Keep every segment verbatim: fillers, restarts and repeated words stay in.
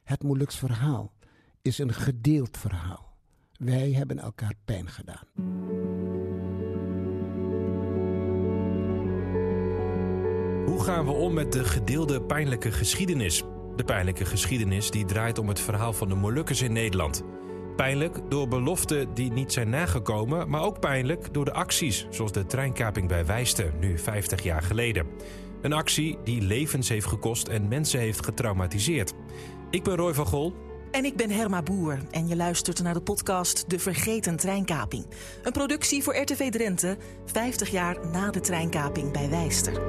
Het Moluks verhaal is een gedeeld verhaal. Wij hebben elkaar pijn gedaan. Hoe gaan we om met de gedeelde pijnlijke geschiedenis? De pijnlijke geschiedenis die draait om het verhaal van de Molukkers in Nederland. Pijnlijk door beloften die niet zijn nagekomen, maar ook pijnlijk door de acties, zoals de treinkaping bij Wijster, nu vijftig jaar geleden. Een actie die levens heeft gekost en mensen heeft getraumatiseerd. Ik ben Roy van Gol. En ik ben Herma Boer en je luistert naar de podcast De Vergeten Treinkaping. Een productie voor R T V Drenthe, vijftig jaar na de treinkaping bij Wijster.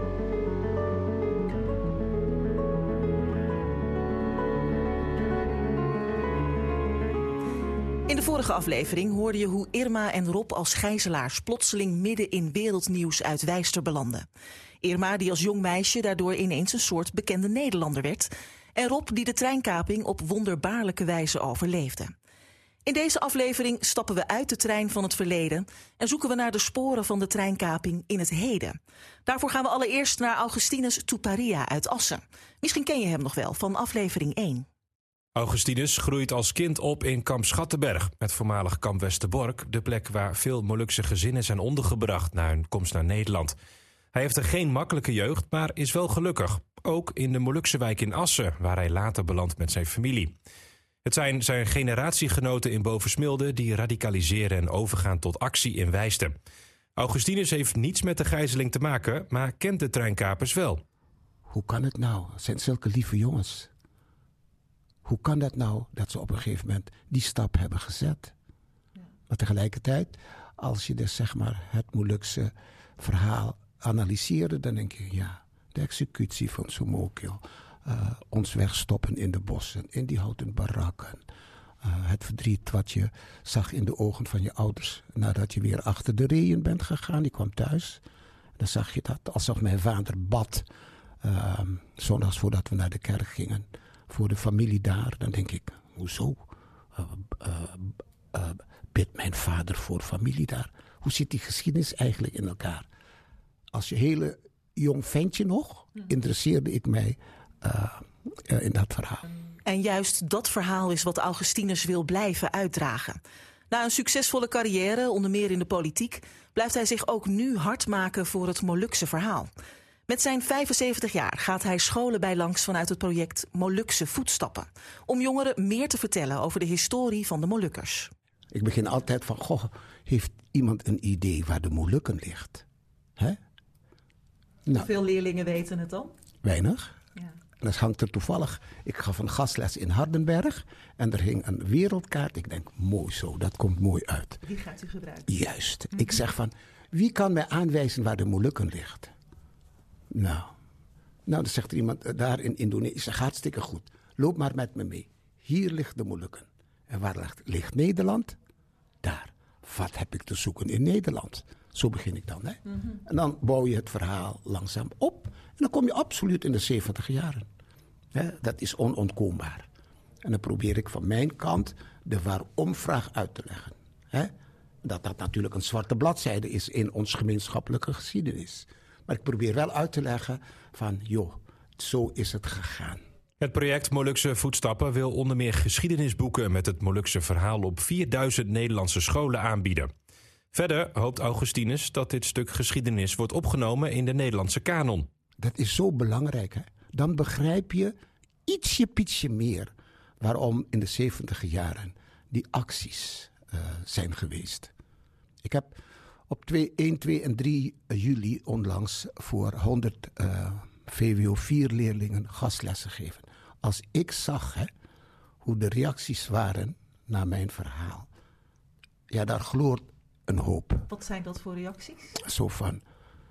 In de vorige aflevering hoorde je hoe Irma en Rob als gijzelaars plotseling midden in wereldnieuws uit Wijster belanden. Irma die als jong meisje daardoor ineens een soort bekende Nederlander werd. En Rob die de treinkaping op wonderbaarlijke wijze overleefde. In deze aflevering stappen we uit de trein van het verleden en zoeken we naar de sporen van de treinkaping in het heden. Daarvoor gaan we allereerst naar Augustinus Tuparia uit Assen. Misschien ken je hem nog wel van aflevering één. Augustinus groeit als kind op in Kamp Schattenberg, het voormalig Kamp Westerbork, de plek waar veel Molukse gezinnen zijn ondergebracht na hun komst naar Nederland. Hij heeft er geen makkelijke jeugd, maar is wel gelukkig. Ook in de Molukse wijk in Assen, waar hij later belandt met zijn familie. Het zijn zijn generatiegenoten in Bovensmilde die radicaliseren en overgaan tot actie in Wijster. Augustinus heeft niets met de gijzeling te maken, maar kent de treinkapers wel. Hoe kan het nou? Het zijn zulke lieve jongens. Hoe kan dat nou dat ze op een gegeven moment die stap hebben gezet? Ja. Maar tegelijkertijd, als je dus zeg maar het Molukse verhaal analyseerde, dan denk je, ja, de executie van Somokyo, uh, ons wegstoppen in de bossen, in die houten barakken, uh, het verdriet wat je zag in de ogen van je ouders nadat je weer achter de reeën bent gegaan, die kwam thuis. Dan zag je dat alsof mijn vader bad, uh, zondags voordat we naar de kerk gingen, voor de familie daar. Dan denk ik, hoezo? Uh, uh, uh, bidt mijn vader voor familie daar? Hoe zit die geschiedenis eigenlijk in elkaar? Als je hele jong ventje nog, interesseerde ik mij uh, uh, in dat verhaal. En juist dat verhaal is wat Augustinus wil blijven uitdragen. Na een succesvolle carrière, onder meer in de politiek, blijft hij zich ook nu hard maken voor het Molukse verhaal. Met zijn vijfenzeventig jaar gaat hij scholen bij langs vanuit het project Molukse Voetstappen, om jongeren meer te vertellen over de historie van de Molukkers. Ik begin altijd van, goh, heeft iemand een idee waar de Molukken ligt? Hè? Nou, hoeveel leerlingen weten het dan? Weinig. Ja. En dat hangt er toevallig. Ik gaf een gastles in Hardenberg en er hing een wereldkaart. Ik denk, mooi zo, dat komt mooi uit. Die gaat u gebruiken? Juist. Mm-hmm. Ik zeg van, wie kan mij aanwijzen waar de Molukken ligt? Nou, nou, dan zegt er iemand daar in Indonesië, hartstikke goed. Loop maar met me mee. Hier ligt de Molukken. En waar ligt, ligt Nederland? Daar. Wat heb ik te zoeken in Nederland? Zo begin ik dan. Hè? Mm-hmm. En dan bouw je het verhaal langzaam op. En dan kom je absoluut in de zeventig jaren. Hè? Dat is onontkoombaar. En dan probeer ik van mijn kant de waarom-vraag uit te leggen. Hè? Dat dat natuurlijk een zwarte bladzijde is in ons gemeenschappelijke geschiedenis. Maar ik probeer wel uit te leggen van, joh, zo is het gegaan. Het project Molukse Voetstappen wil onder meer geschiedenisboeken met het Molukse verhaal op vierduizend Nederlandse scholen aanbieden. Verder hoopt Augustinus dat dit stuk geschiedenis wordt opgenomen in de Nederlandse kanon. Dat is zo belangrijk, hè? Dan begrijp je ietsje pietsje meer waarom in de zeventiger jaren die acties uh, zijn geweest. Ik heb op één, twee en drie juli onlangs voor honderd uh, V W O vier leerlingen gastlessen gegeven. Als ik zag hè, hoe de reacties waren naar mijn verhaal, ja, daar gloort een hoop. Wat zijn dat voor reacties? Zo van,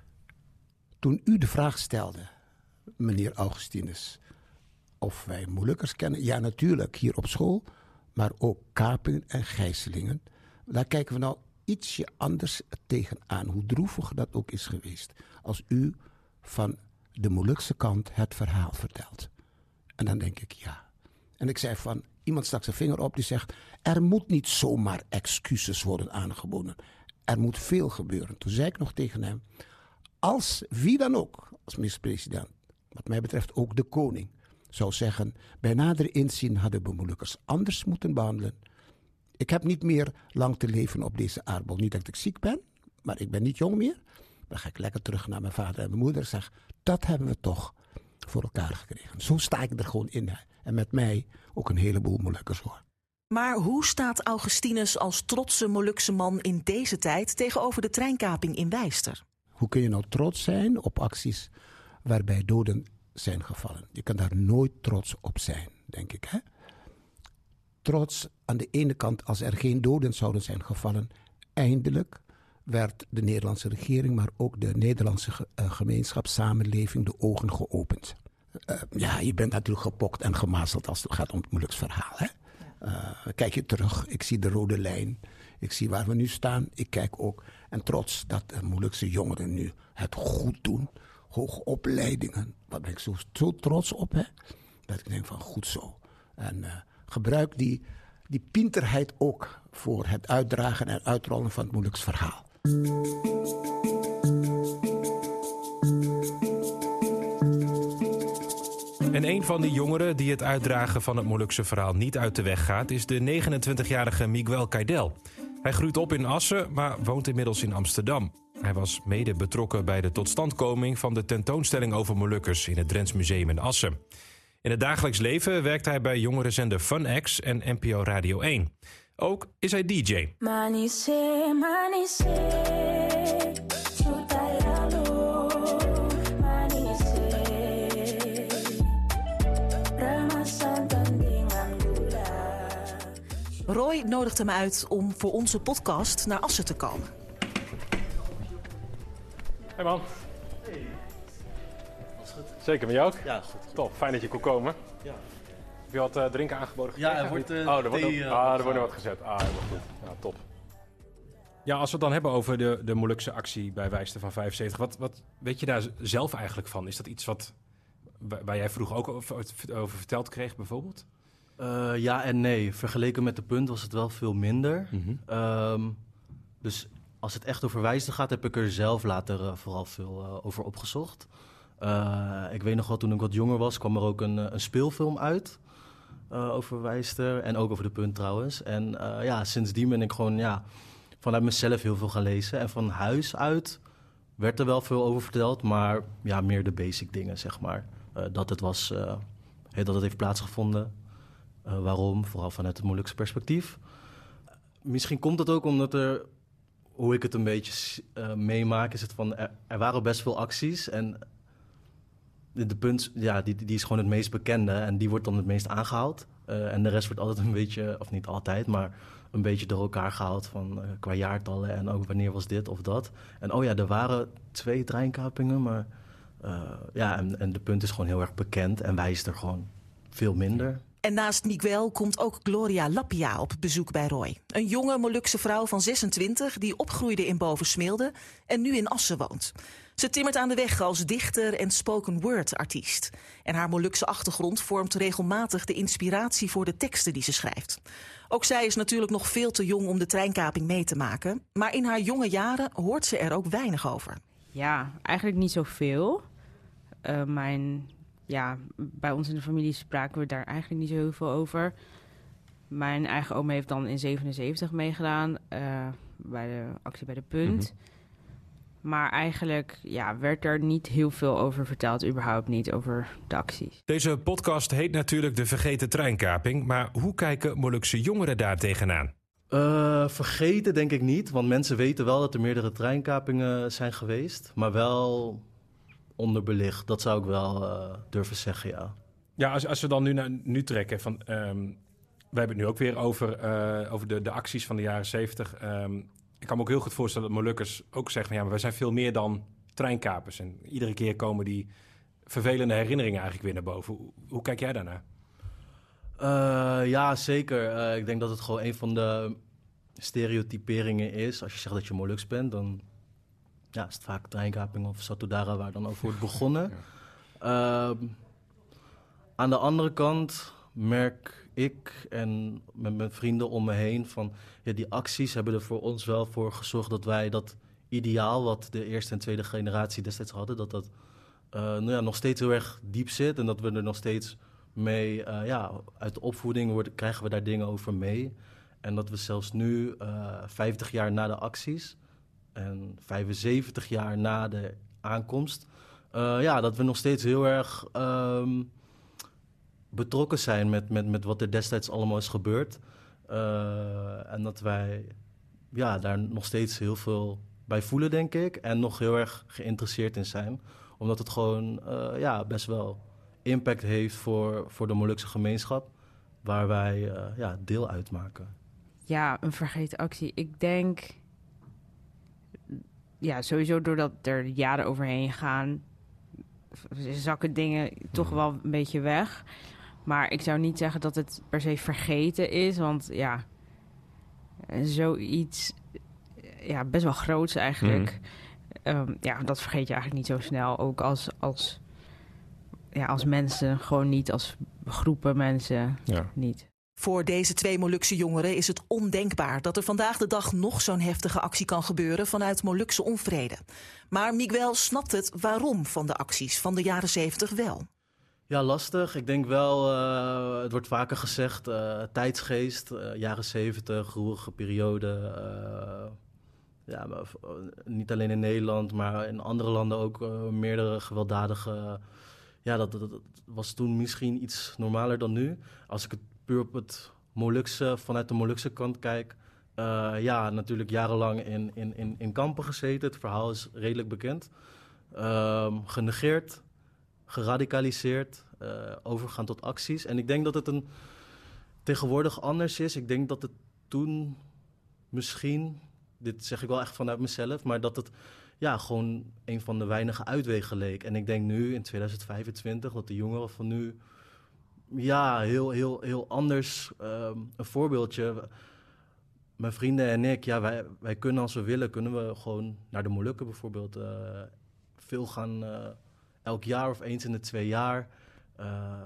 toen u de vraag stelde, meneer Augustinus, of wij Molukkers kennen, ja natuurlijk, hier op school, maar ook kapingen en gijzelingen. Daar kijken we nou ietsje anders tegenaan, hoe droevig dat ook is geweest, als u van de Molukse kant het verhaal vertelt. En dan denk ik, ja. En ik zei van, iemand stak zijn vinger op die zegt, er moet niet zomaar excuses worden aangeboden. Er moet veel gebeuren. Toen zei ik nog tegen hem, als wie dan ook, als minister-president, wat mij betreft ook de koning, zou zeggen, bij nader inzien hadden we Molukkers anders moeten behandelen. Ik heb niet meer lang te leven op deze aardbol. Niet dat ik ziek ben, maar ik ben niet jong meer. Dan ga ik lekker terug naar mijn vader en mijn moeder en zeg, dat hebben we toch voor elkaar gekregen. Zo sta ik er gewoon in. En met mij ook een heleboel Molukkers hoor. Maar hoe staat Augustinus als trotse Molukse man in deze tijd tegenover de treinkaping in Wijster? Hoe kun je nou trots zijn op acties waarbij doden zijn gevallen? Je kan daar nooit trots op zijn, denk ik. Hè? Trots aan de ene kant als er geen doden zouden zijn gevallen. Eindelijk werd de Nederlandse regering, maar ook de Nederlandse ge- uh, gemeenschap, samenleving, de ogen geopend. Uh, ja, je bent natuurlijk gepokt en gemazeld als het gaat om het Moluks verhaal. Hè? Uh, kijk je terug, ik zie de rode lijn. Ik zie waar we nu staan. Ik kijk ook en trots dat de Molukse jongeren nu het goed doen. Hoge opleidingen. Daar ben ik zo, zo trots op. Hè? Dat ik denk van goed zo. En uh, gebruik die, die pinterheid ook voor het uitdragen en uitrollen van het Moluks verhaal. En een van die jongeren die het uitdragen van het Molukse verhaal niet uit de weg gaat, is de negenentwintigjarige Miguel Caidel. Hij groeit op in Assen, maar woont inmiddels in Amsterdam. Hij was mede betrokken bij de totstandkoming van de tentoonstelling over Molukkers in het Drents Museum in Assen. In het dagelijks leven werkt hij bij jongerenzender FunX en N P O Radio één. Ook is hij D J. Manise, manise, Sutayalo, manise, Ramasantandingangula. Roy nodigt hem uit om voor onze podcast naar Assen te komen. Hey man. Hey. Alles goed? Zeker, met jou ook? Ja, goed. Top, fijn dat je kon komen. Ja. Heb je wat uh, drinken aangeboden Ja, gekregen? er wordt, uh, oh, er wordt, thee, ook, uh, ah, er uh, wordt nog wat gezet. Ah, helemaal goed. Ja, top. Ja, als we het dan hebben over de, de Molukse actie bij Wijster van vijfenzeventig. Wat, wat weet je daar zelf eigenlijk van? Is dat iets wat, waar jij vroeger ook over, over verteld kreeg bijvoorbeeld? Uh, ja en nee. Vergeleken met de Punt was het wel veel minder. Mm-hmm. Um, dus als het echt over Wijster gaat, heb ik er zelf later uh, vooral veel uh, over opgezocht. Uh, ik weet nog wel, toen ik wat jonger was, kwam er ook een, een speelfilm uit uh, over Wijster. En ook over de Punt trouwens. En uh, ja, sindsdien ben ik gewoon ja, vanuit mezelf heel veel gaan lezen. En van huis uit werd er wel veel over verteld, maar ja, meer de basic dingen, zeg maar. Uh, dat het was, uh, dat het heeft plaatsgevonden. Uh, waarom? Vooral vanuit het Molukse perspectief. Uh, misschien komt het ook omdat er, hoe ik het een beetje uh, meemaak, is het van, er, er waren best veel acties en de, de punt, ja, die, die is gewoon het meest bekende en die wordt dan het meest aangehaald. Uh, en de rest wordt altijd een beetje, of niet altijd, maar een beetje door elkaar gehaald van uh, qua jaartallen en ook wanneer was dit of dat. En oh ja, er waren twee treinkapingen, maar uh, ja, en, en de Punt is gewoon heel erg bekend en wijst er gewoon veel minder. En naast Miguel komt ook Gloria Lappia op bezoek bij Roy. Een jonge Molukse vrouw van zesentwintig die opgroeide in Bovensmilde en nu in Assen woont. Ze timmert aan de weg als dichter en spoken word artiest. En haar Molukse achtergrond vormt regelmatig de inspiratie voor de teksten die ze schrijft. Ook zij is natuurlijk nog veel te jong om de treinkaping mee te maken. Maar in haar jonge jaren hoort ze er ook weinig over. Ja, eigenlijk niet zoveel. Uh, mijn... Ja, bij ons in de familie spraken we daar eigenlijk niet zo heel veel over. Mijn eigen oom heeft dan in zevenenzeventig meegedaan uh, bij de actie bij de Punt. Mm-hmm. Maar eigenlijk ja, werd er niet heel veel over verteld, überhaupt niet over de acties. Deze podcast heet natuurlijk De Vergeten Treinkaping. Maar hoe kijken Molukse jongeren daar tegenaan? Uh, vergeten denk ik niet, want mensen weten wel dat er meerdere treinkapingen zijn geweest. Maar wel onderbelicht, dat zou ik wel uh, durven zeggen, ja. Ja, als, als we dan nu naar nu trekken, van, um, we hebben het nu ook weer over, uh, over de, de acties van de jaren zeventig. Um, ik kan me ook heel goed voorstellen dat Molukkers ook zeggen, ja, maar wij zijn veel meer dan treinkapers. En iedere keer komen die vervelende herinneringen eigenlijk weer naar boven. Hoe, hoe kijk jij daarnaar? Uh, ja, zeker. Uh, ik denk dat het gewoon een van de stereotyperingen is. Als je zegt dat je Moluks bent, dan ja, is het vaak treinkaping of Satudara waar dan over wordt begonnen. Ja. Uh, aan de andere kant merk ik en met mijn vrienden om me heen van ja, die acties hebben er voor ons wel voor gezorgd dat wij dat ideaal wat de eerste en tweede generatie destijds hadden, dat dat uh, nou ja, nog steeds heel erg diep zit en dat we er nog steeds mee, uh, ja, uit de opvoeding worden, krijgen we daar dingen over mee. En dat we zelfs nu, uh, vijftig jaar na de acties en vijfenzeventig jaar na de aankomst, uh, ja, dat we nog steeds heel erg um, betrokken zijn met, met, met wat er destijds allemaal is gebeurd. Uh, en dat wij ja, daar nog steeds heel veel bij voelen, denk ik. En nog heel erg geïnteresseerd in zijn. Omdat het gewoon uh, ja, best wel impact heeft voor, voor de Molukse gemeenschap, waar wij uh, ja, deel uitmaken. Ja, een vergeten actie. Ik denk, ja, sowieso doordat er jaren overheen gaan, zakken dingen toch wel een beetje weg. Maar ik zou niet zeggen dat het per se vergeten is, want ja, zoiets, ja, best wel groots eigenlijk. Mm. Um, ja, dat vergeet je eigenlijk niet zo snel. Ook als, als, ja, als mensen, gewoon niet als groepen mensen, ja. niet. Voor deze twee Molukse jongeren is het ondenkbaar dat er vandaag de dag nog zo'n heftige actie kan gebeuren vanuit Molukse onvrede. Maar Miguel snapt het waarom van de acties van de jaren zeventig wel. Ja, lastig. Ik denk wel, uh, het wordt vaker gezegd, uh, tijdsgeest, uh, jaren zeventig, roerige periode. Uh, ja, maar, uh, niet alleen in Nederland, maar in andere landen ook uh, meerdere gewelddadige. Uh, ja, dat, dat, dat was toen misschien iets normaler dan nu. Als ik het puur op het Molukse, vanuit de Molukse kant kijk, uh, ja, natuurlijk jarenlang in, in, in, in kampen gezeten. Het verhaal is redelijk bekend. Uh, genegeerd. Geradicaliseerd, uh, overgaan tot acties. En ik denk dat het een tegenwoordig anders is. Ik denk dat het toen misschien, dit zeg ik wel echt vanuit mezelf, maar dat het ja, gewoon een van de weinige uitwegen leek. En ik denk nu, in tweeduizend vijfentwintig, dat de jongeren van nu ja, heel, heel, heel anders, um, een voorbeeldje. Mijn vrienden en ik, ja, wij, wij kunnen als we willen, kunnen we gewoon naar de Molukken bijvoorbeeld uh, veel gaan. Uh, Elk jaar of eens in de twee jaar. Uh,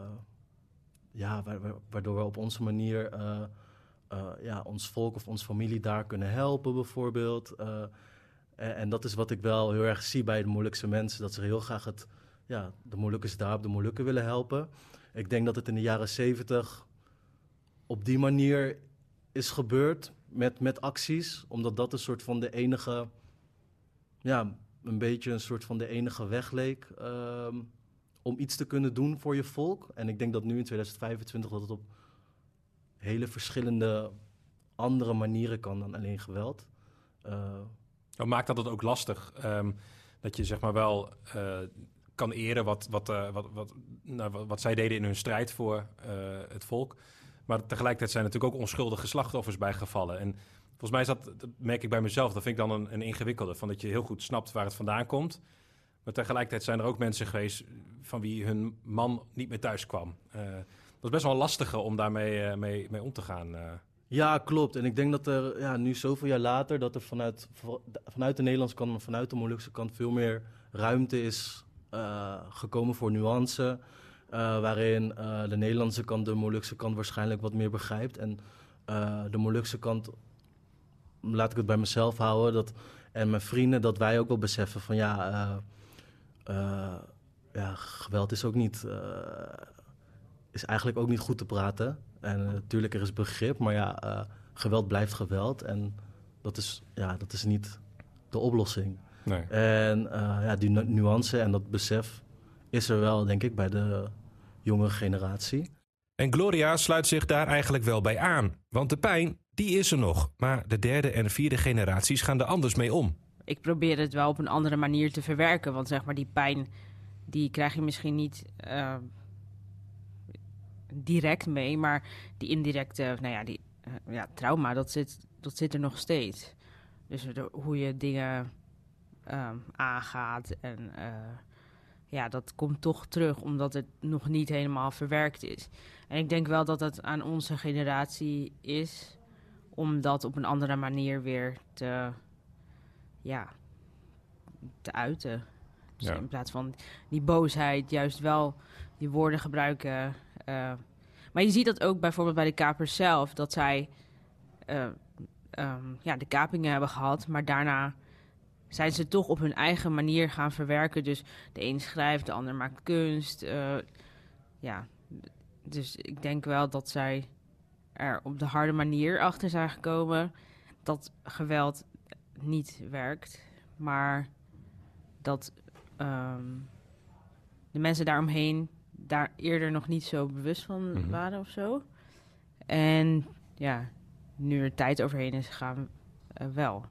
ja, waardoor we op onze manier uh, uh, ja, ons volk of onze familie daar kunnen helpen bijvoorbeeld. Uh, en, en dat is wat ik wel heel erg zie bij de Molukse mensen. Dat ze heel graag het, ja, de Molukkers daar op de Molukken willen helpen. Ik denk dat het in de jaren zeventig op die manier is gebeurd met, met acties. Omdat dat een soort van de enige... ja, een beetje een soort van de enige weg leek um, om iets te kunnen doen voor je volk. En ik denk dat nu in tweeduizend vijfentwintig dat het op hele verschillende andere manieren kan dan alleen geweld. Uh, nou, maakt dat het ook lastig? Um, dat je zeg maar wel uh, kan eren wat, wat, uh, wat, wat, nou, wat, wat zij deden in hun strijd voor uh, het volk. Maar tegelijkertijd zijn er natuurlijk ook onschuldige slachtoffers bijgevallen. En volgens mij is dat, dat merk ik bij mezelf, dat vind ik dan een, een ingewikkelde. Van dat je heel goed snapt waar het vandaan komt. Maar tegelijkertijd zijn er ook mensen geweest van wie hun man niet meer thuis kwam. Uh, dat is best wel een lastige om daarmee uh, mee, mee om te gaan. Uh. Ja, klopt. En ik denk dat er ja, nu zoveel jaar later, dat er vanuit, vanuit de Nederlandse kant, maar vanuit de Molukse kant veel meer ruimte is uh, gekomen voor nuance. Uh, waarin uh, de Nederlandse kant de Molukse kant waarschijnlijk wat meer begrijpt. En uh, de Molukse kant, laat ik het bij mezelf houden, dat, en mijn vrienden, dat wij ook wel beseffen van ja, uh, uh, ja geweld is ook niet, uh, is eigenlijk ook niet goed te praten. En natuurlijk, uh, er is begrip, maar ja, uh, geweld blijft geweld. En dat is, ja, dat is niet de oplossing. Nee. En uh, ja, die nu- nuance en dat besef is er wel, denk ik, bij de jonge generatie. En Gloria sluit zich daar eigenlijk wel bij aan. Want de pijn, die is er nog. Maar de derde en vierde generaties gaan er anders mee om. Ik probeer het wel op een andere manier te verwerken. Want zeg maar, die pijn, die krijg je misschien niet uh, direct mee. Maar die indirecte, nou ja, die uh, ja, trauma, dat zit, dat zit er nog steeds. Dus de, hoe je dingen uh, aangaat en... Uh, ja, dat komt toch terug, omdat het nog niet helemaal verwerkt is. En ik denk wel dat het aan onze generatie is om dat op een andere manier weer te, ja, te uiten. Dus ja. In plaats van die boosheid, juist wel die woorden gebruiken. Uh, maar je ziet dat ook bijvoorbeeld bij de kapers zelf, dat zij uh, um, ja, de kapingen hebben gehad, maar daarna zijn ze toch op hun eigen manier gaan verwerken. Dus de een schrijft, de ander maakt kunst. Uh, ja, dus ik denk wel dat zij er op de harde manier achter zijn gekomen dat geweld niet werkt, maar dat um, de mensen daaromheen daar eerder nog niet zo bewust van Mhm. waren of zo. En ja, nu er tijd overheen is gegaan, uh, wel.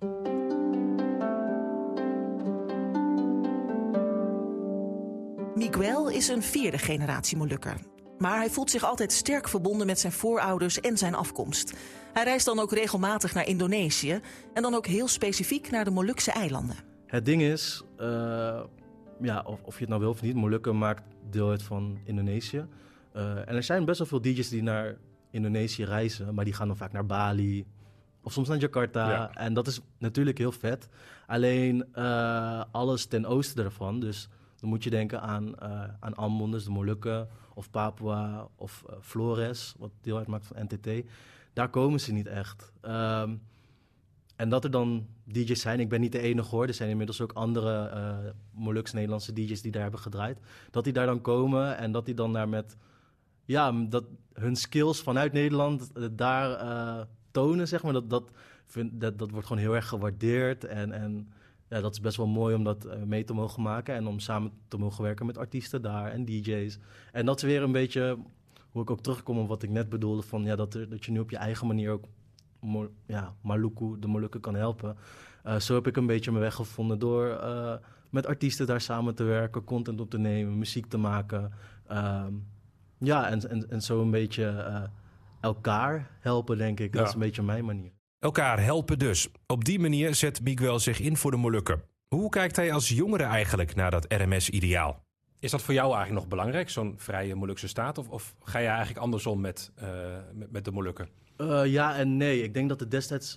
Miguel is een vierde generatie Molukker. Maar hij voelt zich altijd sterk verbonden met zijn voorouders en zijn afkomst. Hij reist dan ook regelmatig naar Indonesië en dan ook heel specifiek naar de Molukse eilanden. Het ding is, uh, ja, of, of je het nou wil of niet, Molukken maakt deel uit van Indonesië. Uh, en er zijn best wel veel D J's die naar Indonesië reizen, maar die gaan dan vaak naar Bali of soms naar Jakarta. Ja. En dat is natuurlijk heel vet. Alleen uh, alles ten oosten daarvan, dus dan moet je denken aan, uh, aan Ambon, dus de Molukken, of Papua, of uh, Flores, wat deel uitmaakt van N T T. Daar komen ze niet echt. Um, en dat er dan D J's zijn, ik ben niet de enige hoor, er zijn inmiddels ook andere uh, Moluks-Nederlandse D J's die daar hebben gedraaid. Dat die daar dan komen en dat die dan daar met, ja, dat hun skills vanuit Nederland uh, daar uh, tonen, zeg maar. Dat, dat, vind, dat, dat wordt gewoon heel erg gewaardeerd en... en ja, dat is best wel mooi om dat uh, mee te mogen maken en om samen te mogen werken met artiesten daar en D J's. En dat is weer een beetje hoe ik ook terugkom op wat ik net bedoelde van ja, dat, er, dat je nu op je eigen manier ook mo- ja, Maluku, de Molukken kan helpen. Uh, zo heb ik een beetje mijn weg gevonden door uh, met artiesten daar samen te werken, content op te nemen, muziek te maken. Uh, ja, en, en, en zo een beetje uh, elkaar helpen, denk ik. Ja. Dat is een beetje mijn manier. Elkaar helpen dus. Op die manier zet Miguel zich in voor de Molukken. Hoe kijkt hij als jongere eigenlijk naar dat R M S-ideaal? Is dat voor jou eigenlijk nog belangrijk, zo'n vrije Molukse staat? Of, of ga je eigenlijk andersom met, uh, met, met de Molukken? Uh, ja en nee. Ik denk dat het destijds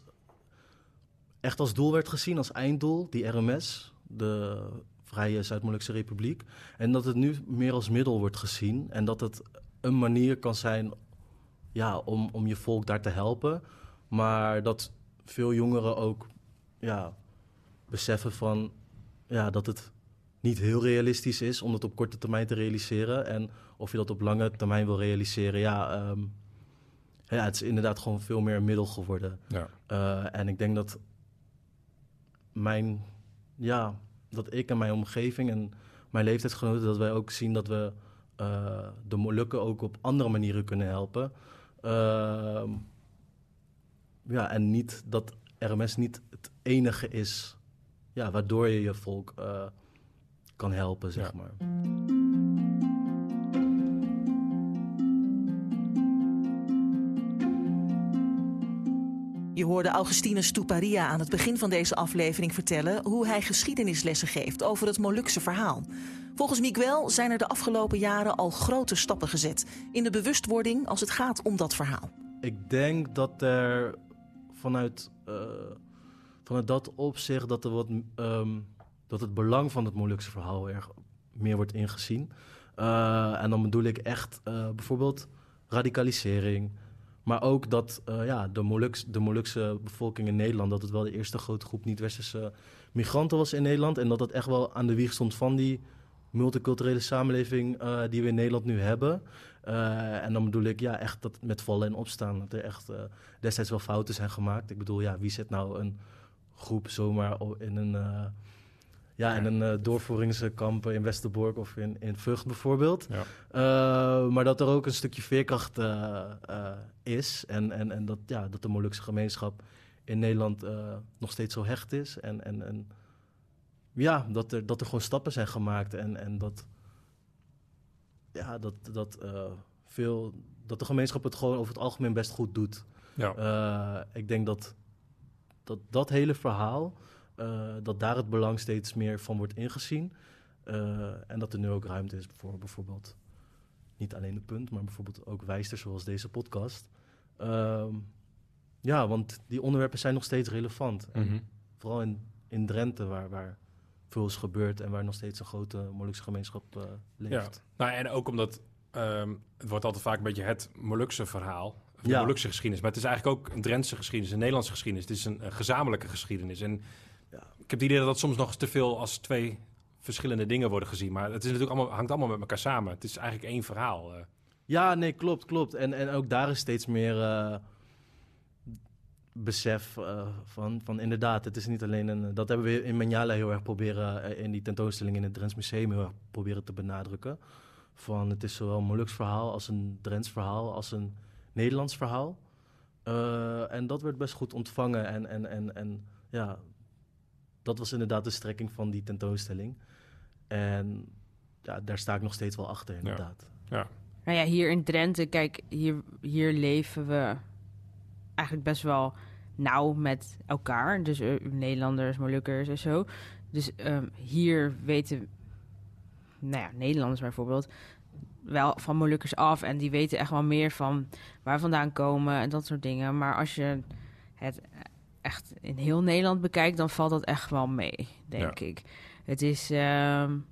echt als doel werd gezien, als einddoel, die R M S, de Vrije Zuid-Molukse Republiek. En dat het nu meer als middel wordt gezien. En dat het een manier kan zijn ja, om, om je volk daar te helpen. Maar dat veel jongeren ook ja, beseffen van, ja, dat het niet heel realistisch is om dat op korte termijn te realiseren. En of je dat op lange termijn wil realiseren, ja, um, ja het is inderdaad gewoon veel meer een middel geworden. Ja. Uh, en ik denk dat mijn, ja, dat ik en mijn omgeving en mijn leeftijdsgenoten, dat wij ook zien dat we uh, de Molukken ook op andere manieren kunnen helpen. Uh, ja, en niet dat R M S niet het enige is ja, waardoor je je volk uh, kan helpen, zeg Ja. maar. Je hoorde Augustinus Tuparia aan het begin van deze aflevering vertellen hoe hij geschiedenislessen geeft over het Molukse verhaal. Volgens Miguel zijn er de afgelopen jaren al grote stappen gezet in de bewustwording als het gaat om dat verhaal. Ik denk dat er vanuit, uh, vanuit dat opzicht dat, er wat, um, dat het belang van het Molukse verhaal erg meer wordt ingezien. Uh, en dan bedoel ik echt uh, bijvoorbeeld radicalisering. Maar ook dat uh, ja, de, Moluks, de Molukse bevolking in Nederland, dat het wel de eerste grote groep niet-westerse migranten was in Nederland. En dat dat echt wel aan de wieg stond van die multiculturele samenleving uh, die we in Nederland nu hebben. Uh, en dan bedoel ik ja, echt dat met vallen en opstaan. Dat er echt uh, destijds wel fouten zijn gemaakt. Ik bedoel, ja, wie zet nou een groep zomaar in een, uh, ja, in een uh, doorvoeringskamp in Westerbork of in, in Vught bijvoorbeeld. Ja. Uh, maar dat er ook een stukje veerkracht uh, uh, is. En, en, en dat, ja, dat de Molukse gemeenschap in Nederland uh, nog steeds zo hecht is. En, en, en ja, dat er, dat er gewoon stappen zijn gemaakt. En, en dat, ja, dat, dat, uh, veel, dat de gemeenschap het gewoon over het algemeen best goed doet. Ja. Uh, ik denk dat, dat dat hele verhaal, uh, dat daar het belang steeds meer van wordt ingezien. Uh, en dat er nu ook ruimte is voor bijvoorbeeld, niet alleen de Punt, maar bijvoorbeeld ook wijsters zoals deze podcast. Uh, ja, want die onderwerpen zijn nog steeds relevant. Mm-hmm. En vooral in, in Drenthe, waar, waar veel is gebeurd en waar nog steeds een grote Molukse gemeenschap uh, leeft. Ja. Nou, en ook omdat um, het wordt altijd vaak een beetje het Molukse verhaal. Of de Ja. Molukse geschiedenis. Maar het is eigenlijk ook een Drentse geschiedenis, een Nederlandse geschiedenis. Het is een, een gezamenlijke geschiedenis. En Ja. ik heb het idee dat dat soms nog eens te veel als twee verschillende dingen worden gezien. Maar het is natuurlijk allemaal, hangt allemaal met elkaar samen. Het is eigenlijk één verhaal. Uh. Ja, nee, klopt, klopt. En, en ook daar is steeds meer uh, besef uh, van, van inderdaad, het is niet alleen een... Dat hebben we in Manjala heel erg proberen, uh, in die tentoonstelling in het Drents Museum heel erg proberen te benadrukken. Van het is zowel een Moluks verhaal als een Drents verhaal als een Nederlands verhaal. Uh, en dat werd best goed ontvangen en, en, en, en ja, dat was inderdaad de strekking van die tentoonstelling. En ja, daar sta ik nog steeds wel achter, inderdaad. Ja. Ja. Nou ja, hier in Drenthe, kijk, hier, hier leven we eigenlijk best wel nauw met elkaar. Dus uh, Nederlanders, Molukkers en zo. Dus um, hier weten, nou ja, Nederlanders bijvoorbeeld, wel van Molukkers af. En die weten echt wel meer van waar vandaan komen en dat soort dingen. Maar als je het echt in heel Nederland bekijkt, dan valt dat echt wel mee, denk ja. ik. Het is, um,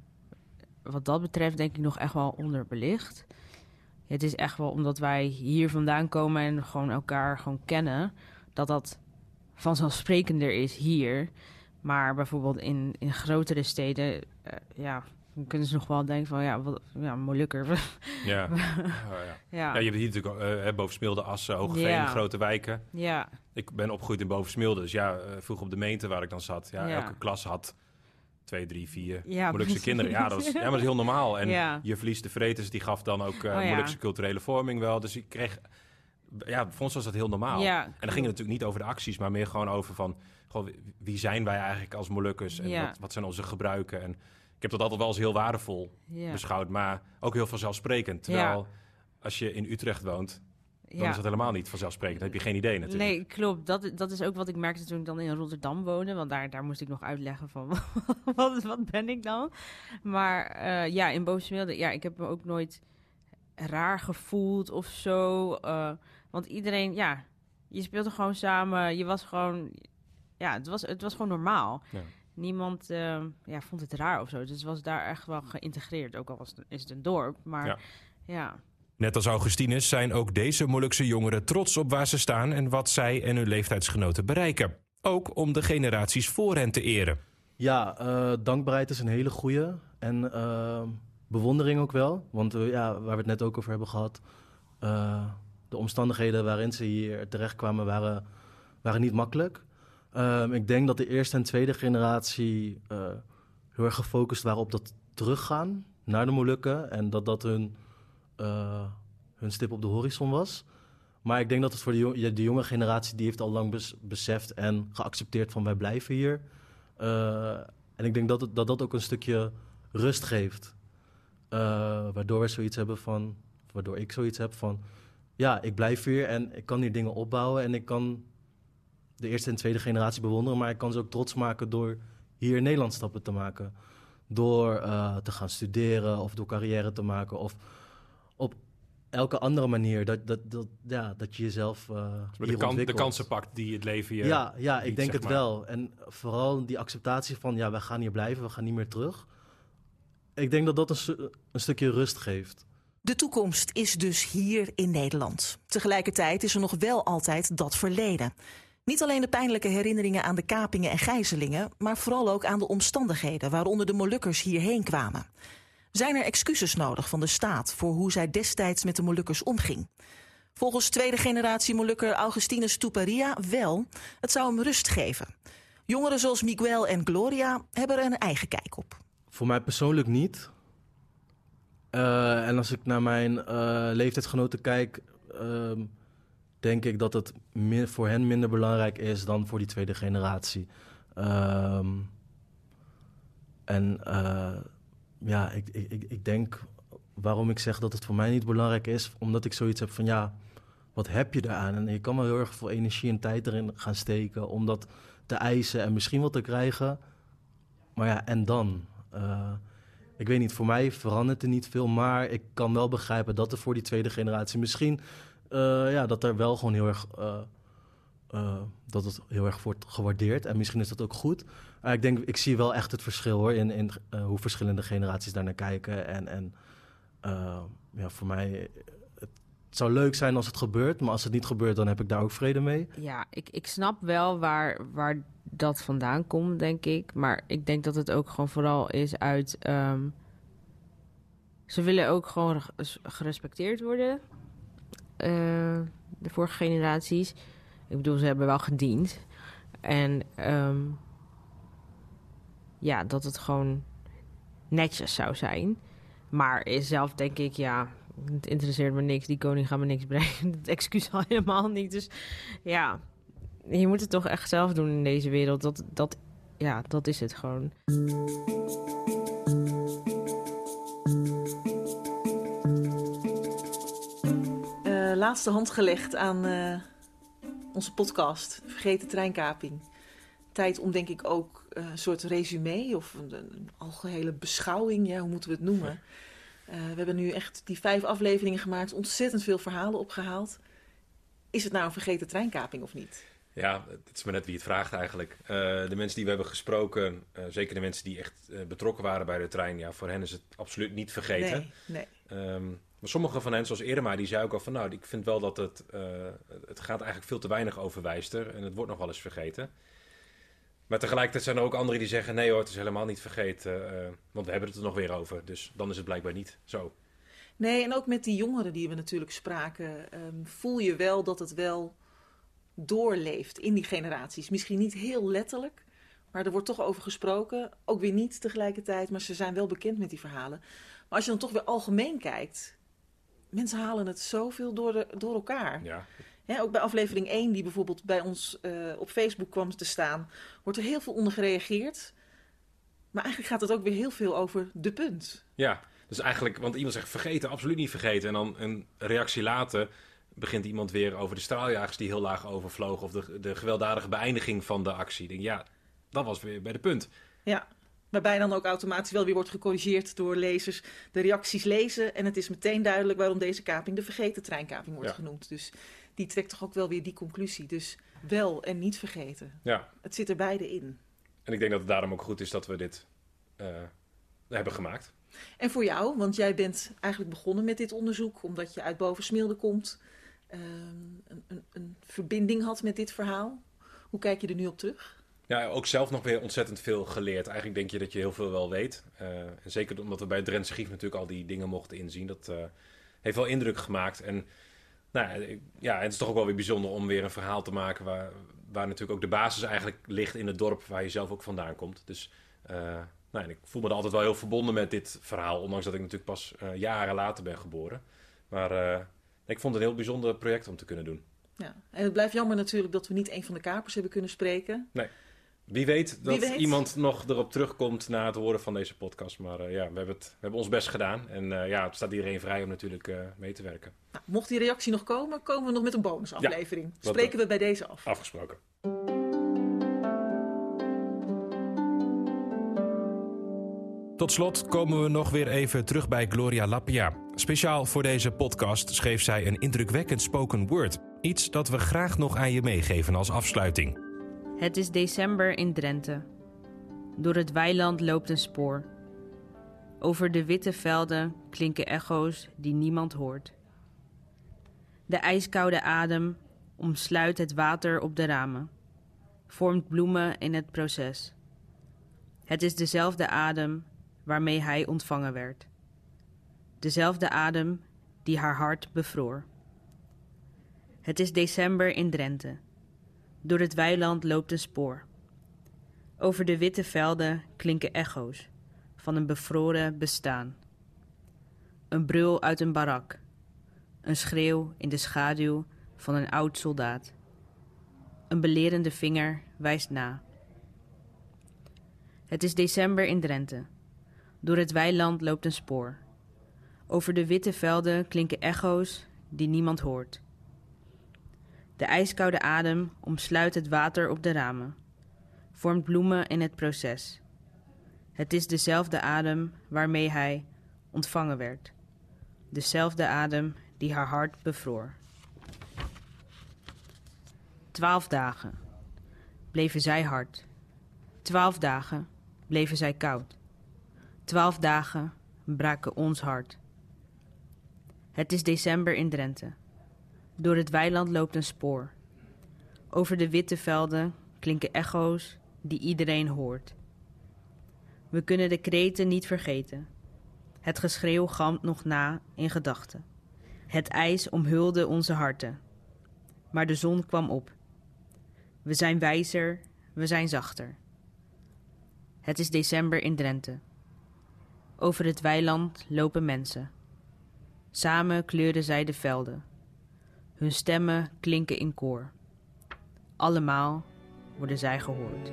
wat dat betreft, denk ik nog echt wel onderbelicht. Het is echt wel omdat wij hier vandaan komen en gewoon elkaar gewoon kennen, dat dat vanzelfsprekender is hier. Maar bijvoorbeeld in, in grotere steden, uh, ja, dan kunnen ze nog wel denken van, ja, wat, ja, Molukker. Ja. Oh, ja. ja. ja, je hebt hier natuurlijk uh, Bovensmilde, Assen, Hogeveen, ja. grote wijken. Ja. Ik ben opgegroeid in Bovensmilde, dus ja, uh, vroeg op de Meente waar ik dan zat. Ja, ja. Elke klas had twee, drie, vier ja, Molukse kinderen. Ja, dat was, ja, maar dat is heel normaal. En ja. je verlies de Vretes, die gaf dan ook uh, oh, ja. Molukse culturele vorming wel. Dus ik kreeg, ja, voor ons was dat heel normaal. Ja, en dan ging het natuurlijk niet over de acties, maar meer gewoon over van, gewoon, wie zijn wij eigenlijk als Molukkers en ja. wat, wat zijn onze gebruiken? En ik heb dat altijd wel als heel waardevol ja. beschouwd, maar ook heel vanzelfsprekend. Terwijl ja. als je in Utrecht woont, dan ja. is dat helemaal niet vanzelfsprekend. Dan heb je geen idee natuurlijk. Nee, klopt. Dat, dat is ook wat ik merkte toen ik dan in Rotterdam woonde. Want daar, daar moest ik nog uitleggen van wat, wat ben ik dan. Maar uh, ja, in Bovensmilde, ja, ik heb me ook nooit raar gevoeld of zo. Uh, want iedereen, ja, je speelde gewoon samen. Je was gewoon, ja, het was, het was gewoon normaal. Ja. Niemand uh, ja, vond het raar of zo. Dus het was daar echt wel geïntegreerd. Ook al was het, is het een dorp, maar ja... ja. Net als Augustinus zijn ook deze Molukse jongeren trots op waar ze staan en wat zij en hun leeftijdsgenoten bereiken. Ook om de generaties voor hen te eren. Ja, uh, dankbaarheid is een hele goeie. En uh, bewondering ook wel. Want uh, ja, waar we het net ook over hebben gehad, uh, de omstandigheden waarin ze hier terechtkwamen waren, waren niet makkelijk. Uh, ik denk dat de eerste en tweede generatie uh, heel erg gefocust waren op dat teruggaan naar de Molukken. En dat dat hun... Uh, hun stip op de horizon was. Maar ik denk dat het voor de, jo- de jonge generatie, die heeft al lang bes- beseft en geaccepteerd van wij blijven hier. Uh, en ik denk dat, het, dat dat ook een stukje rust geeft. Uh, waardoor we zoiets hebben van, waardoor ik zoiets heb van, ja, ik blijf hier en ik kan hier dingen opbouwen en ik kan de eerste en tweede generatie bewonderen, maar ik kan ze ook trots maken door hier in Nederland stappen te maken. Door uh, te gaan studeren of door carrière te maken of op elke andere manier dat, dat, dat, ja, dat je jezelf uh, dus de, kan, de kansen pakt die het leven je Ja, ja biedt, ik denk zeg het maar. wel. En vooral die acceptatie van, ja, we gaan hier blijven, we gaan niet meer terug. Ik denk dat dat een, stu- een stukje rust geeft. De toekomst is dus hier in Nederland. Tegelijkertijd is er nog wel altijd dat verleden. Niet alleen de pijnlijke herinneringen aan de kapingen en gijzelingen, maar vooral ook aan de omstandigheden waaronder de Molukkers hierheen kwamen. Zijn er excuses nodig van de staat voor hoe zij destijds met de Molukkers omging? Volgens tweede generatie Molukker Augustinus Tuparia wel. Het zou hem rust geven. Jongeren zoals Miguel en Gloria hebben er een eigen kijk op. Voor mij persoonlijk niet. Uh, en als ik naar mijn uh, leeftijdsgenoten kijk, uh, denk ik dat het meer, voor hen minder belangrijk is dan voor die tweede generatie. Um, en uh, ja, ik, ik, ik denk waarom ik zeg dat het voor mij niet belangrijk is, omdat ik zoiets heb van ja, wat heb je eraan? En je kan wel heel erg veel energie en tijd erin gaan steken om dat te eisen en misschien wel te krijgen. Maar ja, en dan? Uh, ik weet niet, voor mij verandert er niet veel, maar ik kan wel begrijpen dat er voor die tweede generatie misschien, uh, ja, dat er wel gewoon heel erg, uh, uh, dat het heel erg wordt gewaardeerd. En misschien is dat ook goed. Uh, ik denk, ik zie wel echt het verschil hoor, in, in uh, hoe verschillende generaties daar naar kijken. En, en uh, ja, voor mij, het zou leuk zijn als het gebeurt, maar als het niet gebeurt, dan heb ik daar ook vrede mee. Ja, ik, ik snap wel waar, waar dat vandaan komt, denk ik. Maar ik denk dat het ook gewoon vooral is uit... Um, ze willen ook gewoon gerespecteerd worden. Uh, de vorige generaties. Ik bedoel, ze hebben wel gediend. En um, ja, dat het gewoon netjes zou zijn. Maar zelf denk ik, ja, het interesseert me niks. Die koning gaat me niks brengen. Het excuus al helemaal niet. Dus ja, je moet het toch echt zelf doen in deze wereld. Dat, dat, ja, dat is het gewoon. Uh, laatste hand gelegd aan uh, onze podcast. Vergeten treinkaping. Tijd om denk ik ook uh, een soort resume of een, een algehele beschouwing. Ja, hoe moeten we het noemen? Uh, we hebben nu echt die vijf afleveringen gemaakt. Ontzettend veel verhalen opgehaald. Is het nou een vergeten treinkaping of niet? Ja, het is maar net wie het vraagt eigenlijk. Uh, de mensen die we hebben gesproken, uh, zeker de mensen die echt uh, betrokken waren bij de trein, ja, voor hen is het absoluut niet vergeten. Nee, nee. Um, maar sommige van hen, zoals Irma, die zei ook al van, nou, ik vind wel dat het, uh, het gaat eigenlijk veel te weinig over Wijster en het wordt nog wel eens vergeten. Maar tegelijkertijd zijn er ook anderen die zeggen, nee hoor, het is helemaal niet vergeten, uh, want we hebben het er nog weer over. Dus dan is het blijkbaar niet zo. Nee, en ook met die jongeren die we natuurlijk spraken, um, voel je wel dat het wel doorleeft in die generaties. Misschien niet heel letterlijk, maar er wordt toch over gesproken. Ook weer niet tegelijkertijd, maar ze zijn wel bekend met die verhalen. Maar als je dan toch weer algemeen kijkt, mensen halen het zoveel door, de, door elkaar. Ja. He, ook bij aflevering één, die bijvoorbeeld bij ons uh, op Facebook kwam te staan, wordt er heel veel onder gereageerd. Maar eigenlijk gaat het ook weer heel veel over de punt. Ja, dus eigenlijk, want iemand zegt vergeten, absoluut niet vergeten. En dan een reactie later begint iemand weer over de straaljagers die heel laag overvlogen of de, de gewelddadige beëindiging van de actie. Ik denk, ja, dat was weer bij de punt. Ja, waarbij dan ook automatisch wel weer wordt gecorrigeerd door lezers. De reacties lezen en het is meteen duidelijk waarom deze kaping de vergeten treinkaping wordt ja. genoemd. Dus die trekt toch ook wel weer die conclusie. Dus wel en niet vergeten. Ja. Het zit er beide in. En ik denk dat het daarom ook goed is dat we dit uh, hebben gemaakt. En voor jou, want jij bent eigenlijk begonnen met dit onderzoek omdat je uit Bovensmilde komt. Uh, een, een, een verbinding had met dit verhaal. Hoe kijk je er nu op terug? Ja, ook zelf nog weer ontzettend veel geleerd. Eigenlijk denk je dat je heel veel wel weet. Uh, en zeker omdat we bij het Drentse Archief natuurlijk al die dingen mochten inzien. Dat uh, heeft wel indruk gemaakt. En nou, ja, het is toch ook wel weer bijzonder om weer een verhaal te maken waar, waar natuurlijk ook de basis eigenlijk ligt in het dorp waar je zelf ook vandaan komt. Dus uh, nou, ik voel me er altijd wel heel verbonden met dit verhaal. Ondanks dat ik natuurlijk pas uh, jaren later ben geboren. Maar uh, ik vond het een heel bijzonder project om te kunnen doen. Ja, en het blijft jammer natuurlijk dat we niet een van de kapers hebben kunnen spreken. Nee. Wie weet dat Wie weet. iemand nog erop terugkomt na het horen van deze podcast. Maar uh, ja, we hebben, het, we hebben ons best gedaan. En uh, ja, het staat iedereen vrij om natuurlijk uh, mee te werken. Nou, mocht die reactie nog komen, komen we nog met een bonusaflevering. Ja, Spreken we bij deze af. Afgesproken. Tot slot komen we nog weer even terug bij Gloria Lappia. Speciaal voor deze podcast schreef zij een indrukwekkend spoken word. Iets dat we graag nog aan je meegeven als afsluiting. Het is december in Drenthe. Door het weiland loopt een spoor. Over de witte velden klinken echo's die niemand hoort. De ijskoude adem omsluit het water op de ramen. Vormt bloemen in het proces. Het is dezelfde adem waarmee hij ontvangen werd. Dezelfde adem die haar hart bevroor. Het is december in Drenthe. Door het weiland loopt een spoor. Over de witte velden klinken echo's van een bevroren bestaan. Een brul uit een barak. Een schreeuw in de schaduw van een oud soldaat. Een belerende vinger wijst na. Het is december in Drenthe. Door het weiland loopt een spoor. Over de witte velden klinken echo's die niemand hoort. De ijskoude adem omsluit het water op de ramen. Vormt bloemen in het proces. Het is dezelfde adem waarmee hij ontvangen werd. Dezelfde adem die haar hart bevroor. Twaalf dagen bleven zij hard. Twaalf dagen bleven zij koud. Twaalf dagen braken ons hart. Het is december in Drenthe. Door het weiland loopt een spoor. Over de witte velden klinken echo's die iedereen hoort. We kunnen de kreten niet vergeten. Het geschreeuw galmt nog na in gedachten. Het ijs omhulde onze harten. Maar de zon kwam op. We zijn wijzer, we zijn zachter. Het is december in Drenthe. Over het weiland lopen mensen. Samen kleuren zij de velden. Hun stemmen klinken in koor. Allemaal worden zij gehoord.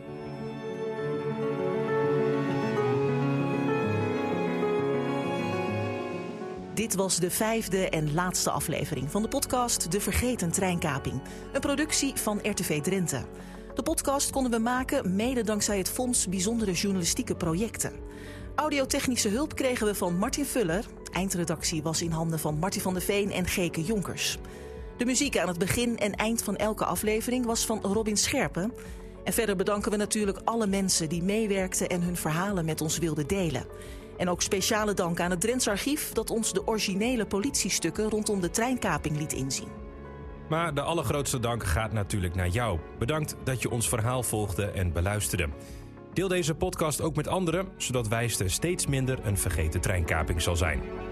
Dit was de vijfde en laatste aflevering van de podcast De Vergeten Treinkaping. Een productie van R T V Drenthe. De podcast konden we maken mede dankzij het Fonds Bijzondere Journalistieke Projecten. Audiotechnische hulp kregen we van Martin Vuller. Eindredactie was in handen van Martin van der Veen en Geke Jonkers. De muziek aan het begin en eind van elke aflevering was van Robin Scherpen. En verder bedanken we natuurlijk alle mensen die meewerkten en hun verhalen met ons wilden delen. En ook speciale dank aan het Drents Archief dat ons de originele politiestukken rondom de treinkaping liet inzien. Maar de allergrootste dank gaat natuurlijk naar jou. Bedankt dat je ons verhaal volgde en beluisterde. Deel deze podcast ook met anderen, zodat Wijster steeds minder een vergeten treinkaping zal zijn.